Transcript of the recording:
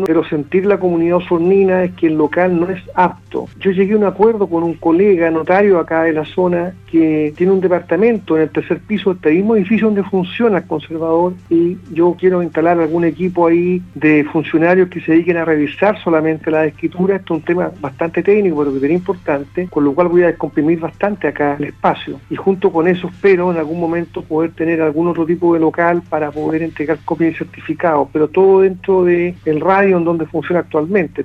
pero sentir la comunidad osornina es que el local no es apto. Yo llegué a un acuerdo con un colega notario acá de la zona que tiene un departamento en el tercer piso del mismo edificio donde funciona el conservador, y yo quiero instalar algún equipo ahí de funcionarios que se dediquen a revisar solamente la escritura. Esto es un tema bastante técnico, pero que sería importante, con lo cual voy a descomprimir bastante acá el espacio, y junto con eso espero en algún momento poder tener algún otro tipo de local para poder entregar copias y certificados, pero todo dentro del radio en donde funciona actualmente.